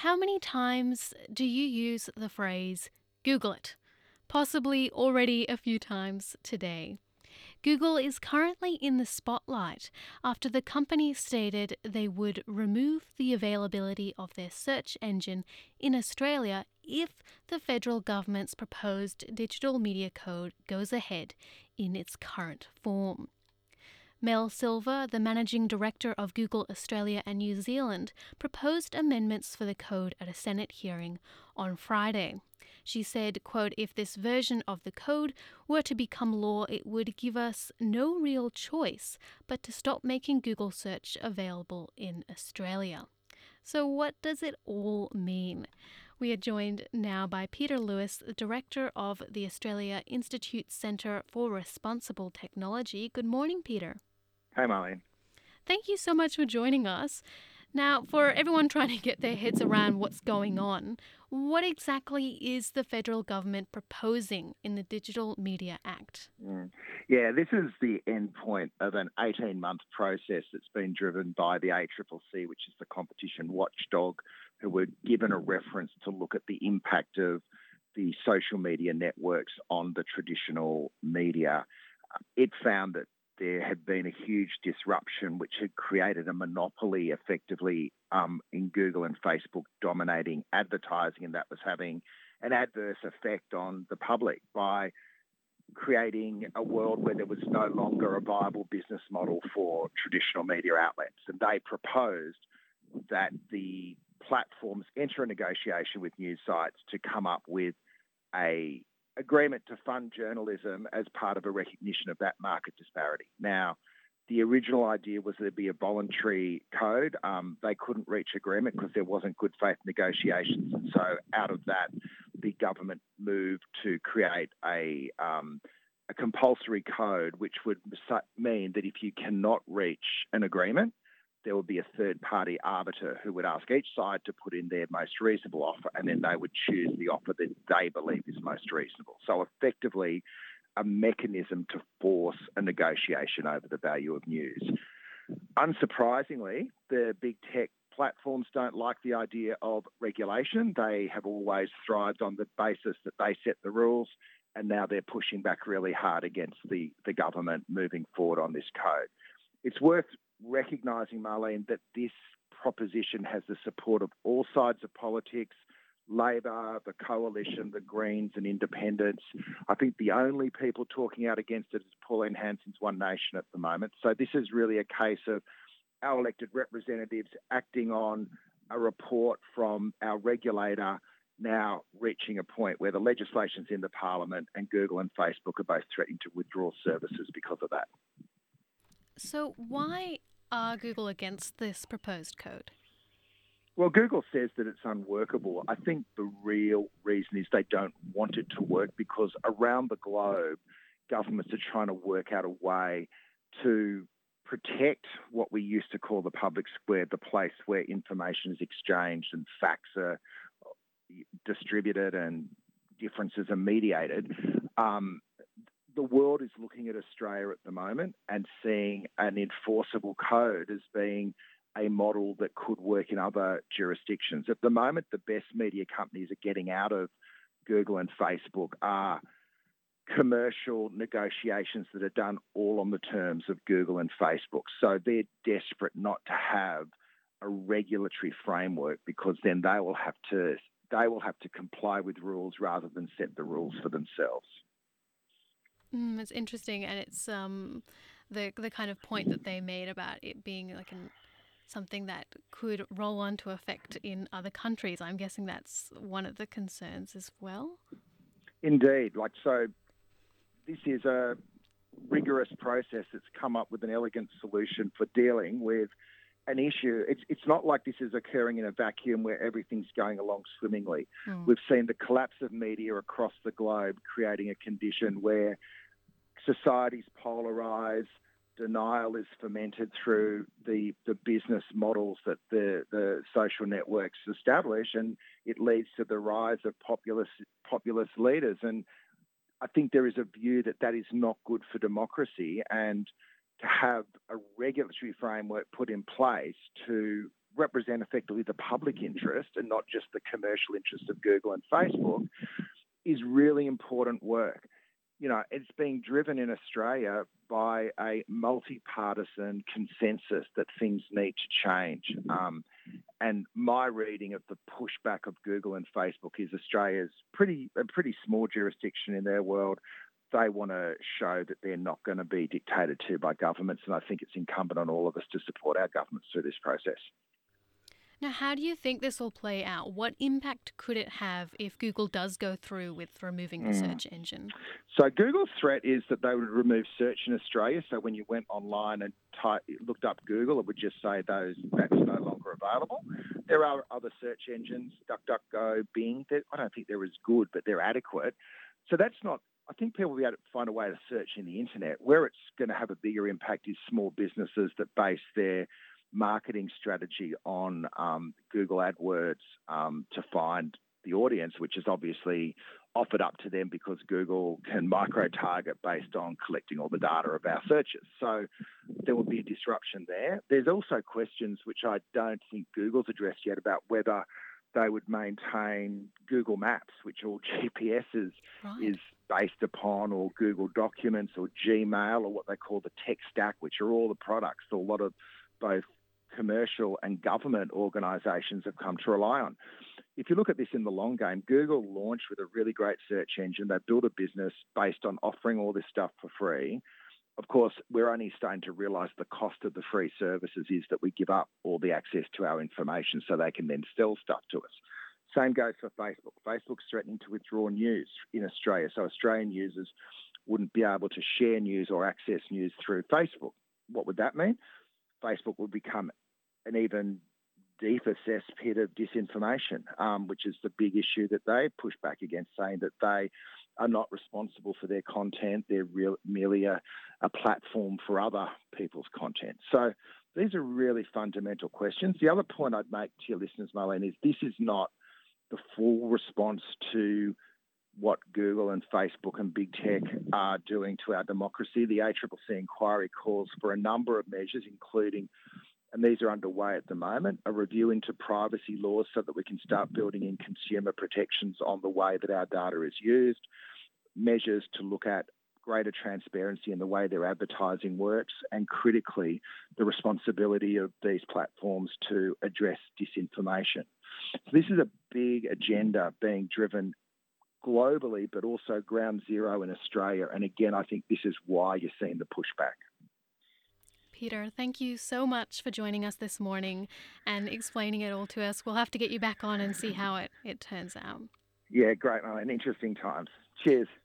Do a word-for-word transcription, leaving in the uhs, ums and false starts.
How many times do you use the phrase Google it? Possibly already a few times today. Google is currently in the spotlight after the company stated they would remove the availability of their search engine in Australia if the federal government's proposed digital media code goes ahead in its current form. Mel Silver, the managing director of Google Australia and New Zealand, proposed amendments for the code at a Senate hearing on Friday. She said, quote, "If this version of the code were to become law, it would give us no real choice but to stop making Google search available in Australia." So what does it all mean? We are joined now by Peter Lewis, the director of the Australia Institute Centre for Responsible Technology. Good morning, Peter. Hey, Marlene. Thank you so much for joining us. Now, for everyone trying to get their heads around what's going on, what exactly is the federal government proposing in the Digital Media Act? Mm. Yeah, this is the end point of an eighteen-month process that's been driven by the A C C C, which is the competition watchdog, who were given a reference to look at the impact of the social media networks on the traditional media. It found that there had been a huge disruption which had created a monopoly effectively um, in Google and Facebook dominating advertising, and that was having an adverse effect on the public by creating a world where there was no longer a viable business model for traditional media outlets. And they proposed that the platforms enter a negotiation with news sites to come up with a agreement to fund journalism as part of a recognition of that market disparity. Now, the original idea was there'd be a voluntary code. Um, they couldn't reach agreement because there wasn't good faith negotiations. And so out of that, the government moved to create a, um, a compulsory code, which would mean that if you cannot reach an agreement, there would be a third-party arbiter who would ask each side to put in their most reasonable offer, and then they would choose the offer that they believe is most reasonable. So effectively, a mechanism to force a negotiation over the value of news. Unsurprisingly, the big tech platforms don't like the idea of regulation. They have always thrived on the basis that they set the rules, and now they're pushing back really hard against the, the government moving forward on this code. It's worth recognising, Marlene, that this proposition has the support of all sides of politics, Labor, the Coalition, the Greens and Independents. I think the only people talking out against it is Pauline Hanson's One Nation at the moment. So this is really a case of our elected representatives acting on a report from our regulator now reaching a point where the legislation's in the Parliament and Google and Facebook are both threatening to withdraw services because of that. So why are Google against this proposed code? Well, Google says that it's unworkable. I think the real reason is they don't want it to work because around the globe, governments are trying to work out a way to protect what we used to call the public square, the place where information is exchanged and facts are distributed and differences are mediated. Um, the world is looking at Australia at the moment and seeing an enforceable code as being a model that could work in other jurisdictions. At the moment, the best media companies are getting out of Google and Facebook are commercial negotiations that are done all on the terms of Google and Facebook. So they're desperate not to have a regulatory framework because then they will have to they will have to comply with rules rather than set the rules for themselves. Mm, it's interesting, and it's um, the the kind of point that they made about it being like an something that could roll on to effect in other countries. I'm guessing that's one of the concerns as well. Indeed. Like, so this is a rigorous process that's come up with an elegant solution for dealing with an issue. It's it's not like this is occurring in a vacuum where everything's going along swimmingly. Mm. We've seen the collapse of media across the globe, creating a condition where societies polarise, denial is fomented through the, the business models that the, the social networks establish, and it leads to the rise of populist, populist leaders. And I think there is a view that that is not good for democracy, and to have a regulatory framework put in place to represent effectively the public interest and not just the commercial interest of Google and Facebook, is really important work. You know, it's being driven in Australia by a multi-partisan consensus that things need to change. Um, and my reading of the pushback of Google and Facebook is Australia's pretty a pretty small jurisdiction in their world. They want to show that they're not going to be dictated to by governments, and I think it's incumbent on all of us to support our governments through this process. Now, how do you think this will play out? What impact could it have if Google does go through with removing the Mm. search engine? So Google's threat is that they would remove search in Australia. So when you went online and type, looked up Google, it would just say those that's no longer available. There are other search engines, DuckDuckGo, Bing. I don't think they're as good, but they're adequate. So that's not. I think people will be able to find a way to search in the internet. Where it's going to have a bigger impact is small businesses that base their marketing strategy on um, Google AdWords um, to find the audience, which is obviously offered up to them because Google can micro-target based on collecting all the data of our searches. So there will be a disruption there. There's also questions which I don't think Google's addressed yet about whether they would maintain Google Maps, which all G P S is, Right. is based upon, or Google Documents or Gmail, or what they call the tech stack, which are all the products that a lot of both commercial and government organisations have come to rely on. If you look at this in the long game, Google launched with a really great search engine. They built a business based on offering all this stuff for free. Of course, we're only starting to realise the cost of the free services is that we give up all the access to our information so they can then sell stuff to us. Same goes for Facebook. Facebook's threatening to withdraw news in Australia, so Australian users wouldn't be able to share news or access news through Facebook. What would that mean? Facebook would become an even deeper cesspit of disinformation, um, which is the big issue that they push back against, saying that they are not responsible for their content. They're real, merely a, a platform for other people's content. So these are really fundamental questions. The other point I'd make to your listeners, Marlene, is this is not the full response to what Google and Facebook and big tech are doing to our democracy. The A C C C inquiry calls for a number of measures, including, and these are underway at the moment, a review into privacy laws so that we can start building in consumer protections on the way that our data is used, measures to look at greater transparency in the way their advertising works, and critically, the responsibility of these platforms to address disinformation. So this is a big agenda being driven globally, but also ground zero in Australia. And again, I think this is why you're seeing the pushback. Peter, thank you so much for joining us this morning and explaining it all to us. We'll have to get you back on and see how it, it turns out. Yeah, great, Marlene. Interesting times. Cheers.